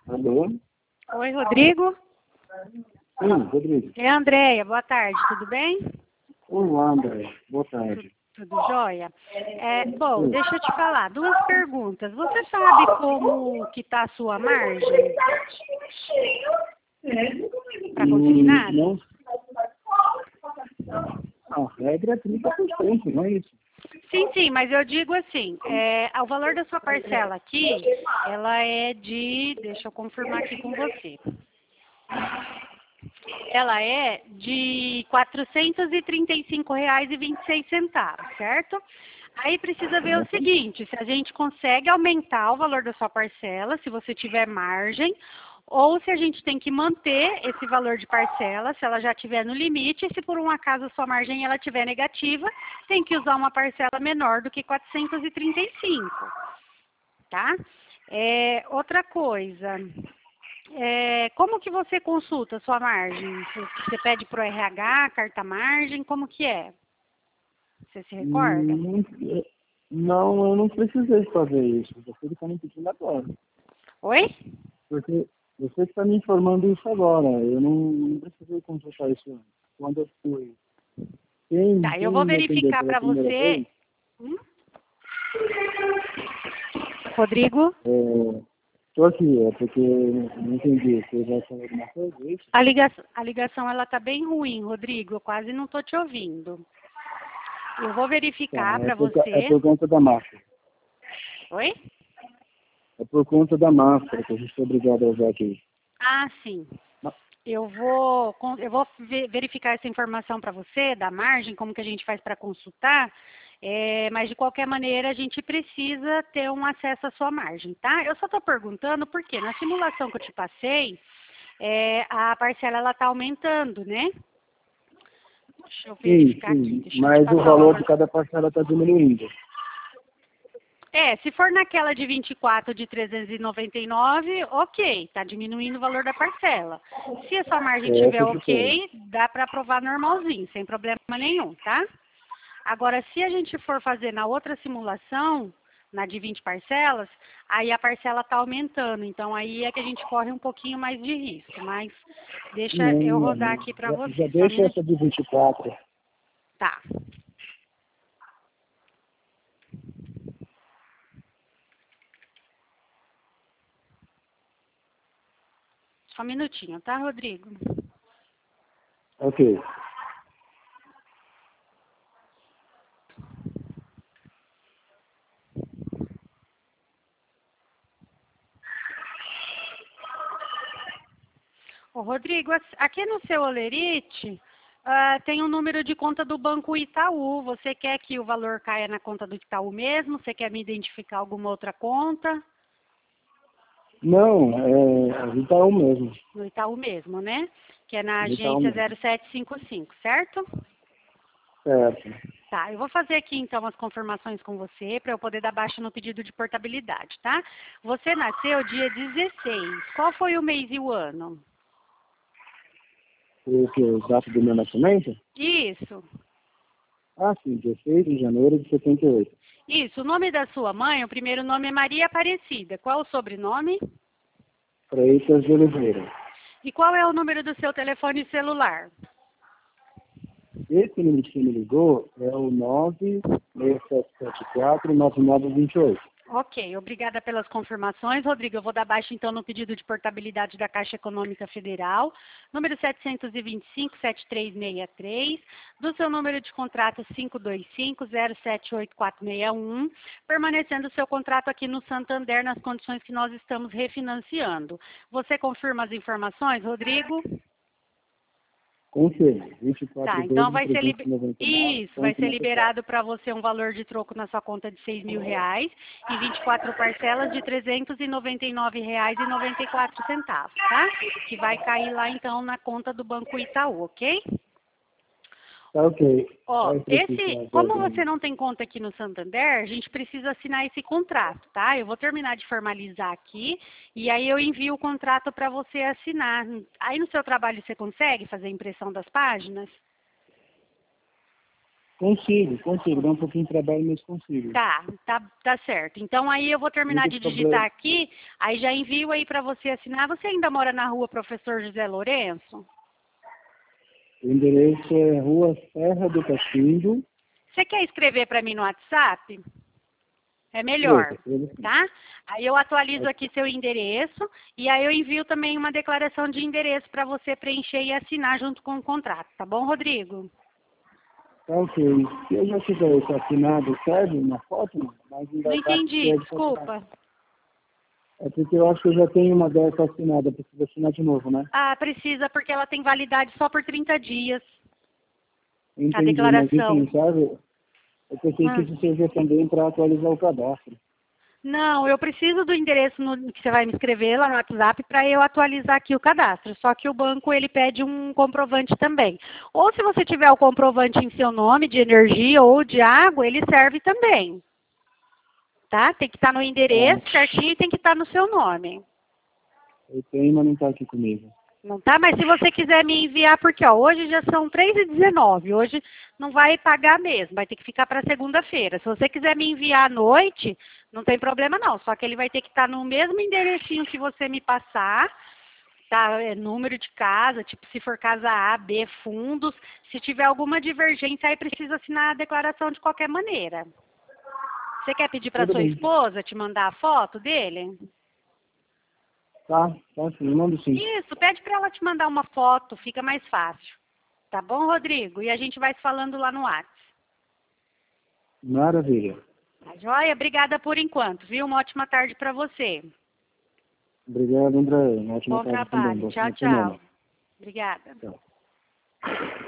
Alô? Oi, Rodrigo. Sim, Rodrigo. É a Andréia, boa tarde, tudo bem? Olá, André. Boa tarde. Tudo jóia? Bom, Sim. deixa eu te falar, duas perguntas. Você sabe como que está a sua margem para consignado? Não. A regra é 30%, não é isso? Sim, mas eu digo assim, o valor da sua parcela aqui, ela é de, deixa eu confirmar aqui com você. Ela é de R$ 435,26, certo? Aí precisa ver o seguinte, se a gente consegue aumentar o valor da sua parcela, se você tiver margem, ou se a gente tem que manter esse valor de parcela, se ela já estiver no limite, e se por um acaso a sua margem ela estiver negativa, tem que usar uma parcela menor do que 435, tá? Outra coisa, como que você consulta a sua margem? Você pede para o RH, carta margem, como que é? Você se recorda? Não, eu não precisei fazer isso. Você está me pedindo agora. Oi? Porque você está me informando isso agora. Eu não precisei consultar isso antes. Quando eu fui. Tá, eu Quem vou me atendeu verificar pela para primeira você. vez, Rodrigo? estou aqui, porque não entendi. Você vai falar alguma coisa, é isso? A ligação ela tá bem ruim, Rodrigo. Eu quase não tô te ouvindo. Eu vou verificar Tá, para é você. por conta da máscara. Oi? É por conta da máscara que a gente é obrigado a usar aqui. Ah, sim. Eu vou verificar essa informação para você, da margem, como que a gente faz para consultar, mas de qualquer maneira a gente precisa ter um acesso à sua margem, tá? Eu só estou perguntando porque na simulação que eu te passei, a parcela ela está aumentando, né? Deixa eu verificar aqui, Sim, deixa eu te mas o passar o valor de valor. cada parcela está diminuindo. Se for naquela de 24 de 399, ok, está diminuindo o valor da parcela. Se a sua margem estiver Essa que foi. ok, dá para aprovar normalzinho, sem problema nenhum, tá? Agora, se a gente for fazer na outra simulação, na de 20 parcelas, aí a parcela está aumentando. Então, aí é que a gente corre um pouquinho mais de risco. Mas deixa eu rodar aqui para Já você. Só um deixa essa minutinho. de 24. Tá. Só um minutinho, tá, Rodrigo? Ok. Ô, Rodrigo, aqui no seu Olerite, tem um número de conta do Banco Itaú. Você quer que o valor caia na conta do Itaú mesmo? Você quer me identificar alguma outra conta? Não, é Itaú mesmo. No Itaú mesmo, né? Que é na Itaú agência mesmo. 0755, certo? Certo. Tá, eu vou fazer aqui então as confirmações com você para eu poder dar baixa no pedido de portabilidade, tá? Você nasceu dia 16. Qual foi o mês e o ano? O que? O data do meu nascimento? Isso. Ah, sim, 16 de janeiro de 78. Isso, o nome da sua mãe, o primeiro nome é Maria Aparecida. Qual o sobrenome? Freitas de Oliveira. E qual é o número do seu telefone celular? Esse número que você me ligou é o 96774-9928. Ok, obrigada pelas confirmações. Rodrigo, eu vou dar baixa então no pedido de portabilidade da Caixa Econômica Federal, número 725-7363, do seu número de contrato 525-078461, permanecendo o seu contrato aqui no Santander nas condições que nós estamos refinanciando. Você confirma as informações, Rodrigo? Confirma, 24 Tá, então vezes vai ser 399 isso, vai ser 94. liberado para você um valor de troco na sua conta de R$ 6.000 em 24 parcelas de R$ 399,94, tá? Que vai cair lá então na conta do Banco Itaú, ok? Tá ok. Ó, Vai precisar de como algum. você não tem conta aqui no Santander, a gente precisa assinar esse contrato, tá? Eu vou terminar de formalizar aqui e aí eu envio o contrato para você assinar. Aí no seu trabalho você consegue fazer a impressão das páginas? Consigo. Dá um pouquinho de trabalho, mas consigo. Tá certo. Então aí eu vou terminar de digitar aqui, aí já envio aí para você assinar. Você ainda mora na rua Professor José Lourenço? O endereço é Rua Serra do Cachimbo. Você quer escrever para mim no WhatsApp? É melhor, tá? Aí eu atualizo aqui seu endereço e aí eu envio também uma declaração de endereço para você preencher e assinar junto com o contrato, tá bom, Rodrigo? Tá ok. Se eu já tiver isso assinado, serve na foto? Mas não entendi, desculpa. É porque eu acho que eu já tenho uma dessa assinada, preciso assinar de novo, né? Ah, precisa, porque ela tem validade só por 30 dias. Entendi, A declaração. Mas isso não serve? Eu pensei que isso servia também para atualizar o cadastro. Não, eu preciso do endereço que você vai me escrever lá no WhatsApp para eu atualizar aqui o cadastro. Só que o banco ele pede um comprovante também. Ou se você tiver o comprovante em seu nome de energia ou de água, ele serve também. Tá? Tem que estar no endereço certinho e tem que estar no seu nome. Eu tenho, mas não está aqui comigo. Não tá? Mas se você quiser me enviar, porque ó, hoje já são 3h19, hoje não vai pagar mesmo, vai ter que ficar para segunda-feira. Se você quiser me enviar à noite, não tem problema não, só que ele vai ter que estar no mesmo enderecinho que você me passar, tá? Número de casa, tipo se for casa A, B, fundos, se tiver alguma divergência aí precisa assinar a declaração de qualquer maneira. Você quer pedir para sua esposa te mandar a foto dele? Tá sim, mando sim. Isso, pede para ela te mandar uma foto, fica mais fácil. Tá bom, Rodrigo? E a gente vai se falando lá no WhatsApp. Maravilha. Tá joia? Obrigada por enquanto, viu? Uma ótima tarde para você. Obrigado, André. Uma ótima tarde também. Bom trabalho. Tchau, tchau. Obrigada. Tchau.